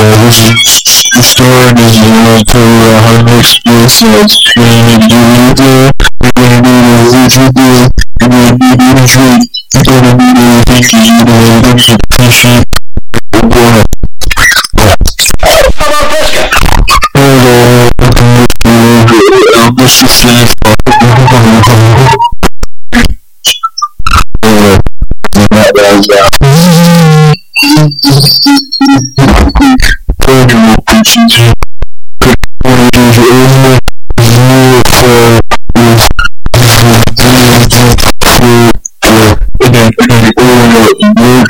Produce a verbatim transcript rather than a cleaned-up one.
The story is going to a hundred years old. When you do it there, when you do it there, when you do it there, you're gonna be able to think you know what I'm saying. Appreciate it. Hello. This is safe. Again, again,